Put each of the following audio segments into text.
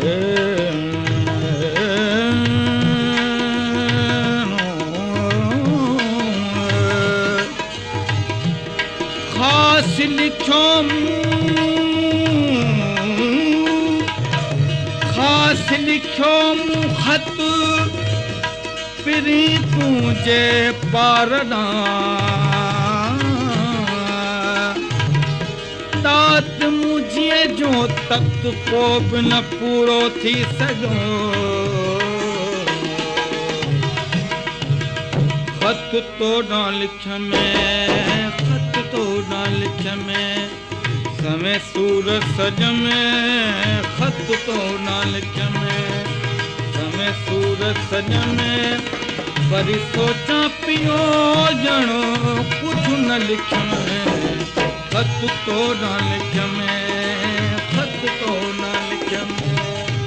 खास लिखो खत पिरी तुझे पारना तात मुझे जो तख्त को बि न पूरो थी सघो खत तो न लिख में खत तो न लिख में समय सूर सज में खत तो न लिख में समय सूर सज में वरी सोचा पियो ॼणो कुझु न लिख में खत तो न लिख में खत तो न लिख में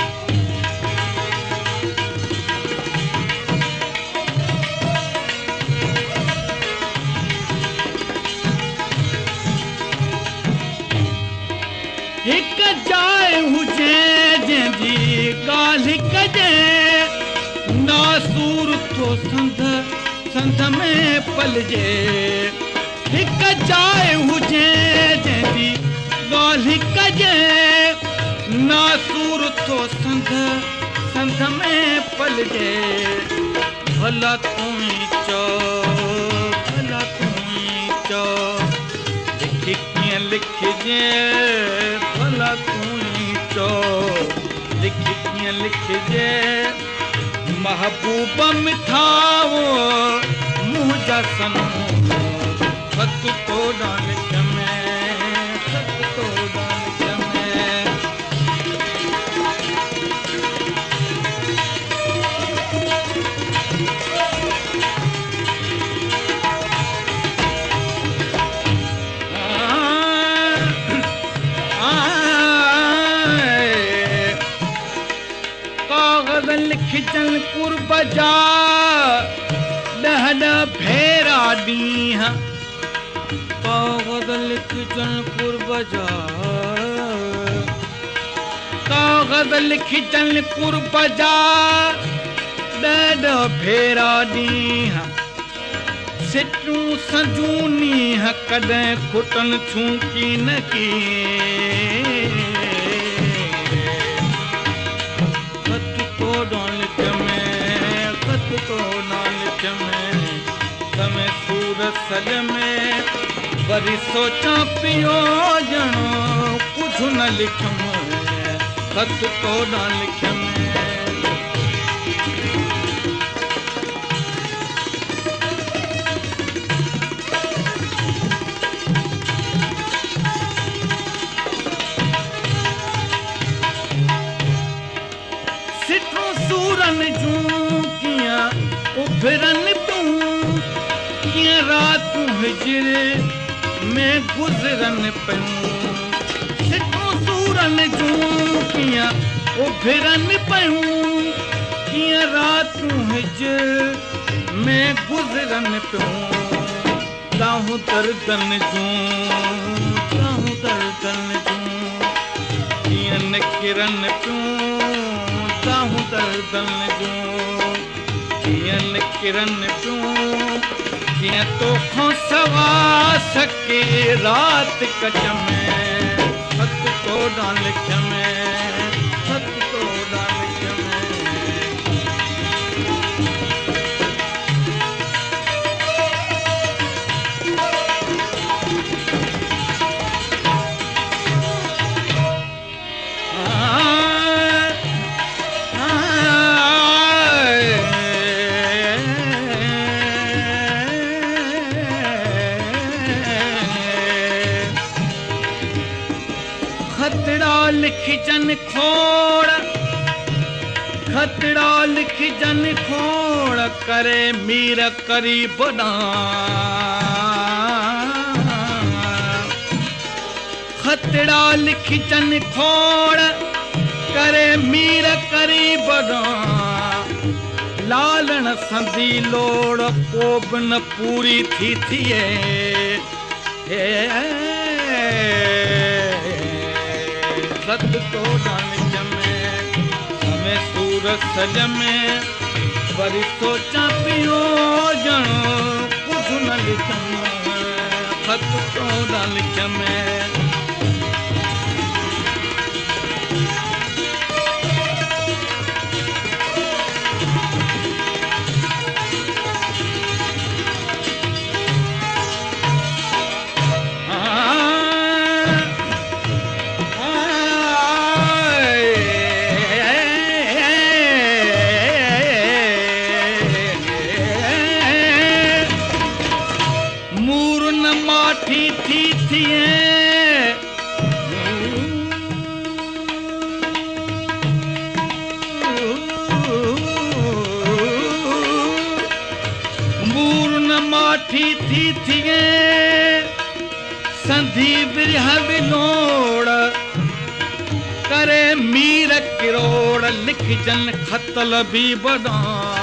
हिक जाइ हुजे जंहिंजी ॻाल्हि कजे नासूर थो संध में पलजे हिक जाइ हुजे जंहिंजी ॻाल्हि कजे नासूर थो संध में पलजे भला तूं ई चओ लिखी कीअं लिखजे भला तूं ई चओ लिखी कीअं लिखजे महबूब मिठाओ मुंहिंजा सनम खत तो न लिख में खत तो न लिख में लिखजन कुर्ब जा ॾह भेरा ॾींहं कागज़ लिखजन कुर्ब जा कागज़ लिखजन कुर्ब जा ॾह भेरा ॾींहं सिटूं सजूं नीह कॾहिं खुटनि छूं की न की समय सूर सज में वरी सोचा पियो ॼणो कुझु न लिख में खत तो न लिख में सिटूं सूरनि जूं कीअं उभरनि कीअं रातूं हिजरे में गुज़रनि पियूं सिटूं सूरनि जूं कीअं उभरनि पियूं कीअं रातूं हिजर में गुज़रनि पियूं ताहूं दर्दनि जूं कीअं निकिरनि पियूं ताहूं दर्दनि जूं कीअं निकिरनि पियूं कीअं तोखां सवा सके रात कच में खत तो न लिख में खत तो न लिख में लिखजन खोड़ करे मीर करीब ना खतड़ा लिखजन खोड़ करे मीर करीब ना लालण संदी लोड़ को बि न पूरी थी थिए खत तो न लिख में सूरत सज में वरी सोचां पियो ॼणो कुझु न लिखियमि ख़त तो न लिखियमि संधी विरह विलोड़ करे मीर किरोड़ लिख जन खतल भी बड़ा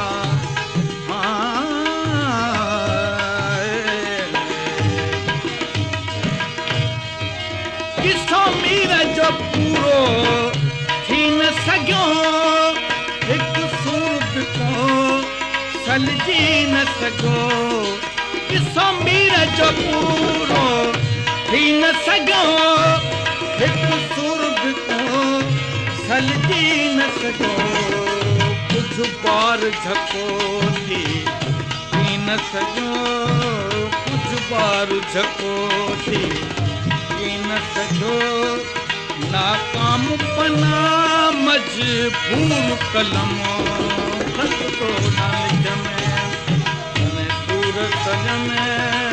किसो मीर जो पूरो थी न सघियो हिकु सूर को सलजी न सघो किसो मीर जो पूरो थी न सघो हिकु सुर्ग को सलजी न सघो कुझु बार झकोती थी न सघो कुझु बार झकोती थी न सघो नाकाम पना मजबूर कलम खत तो न लिख में सूरत सज में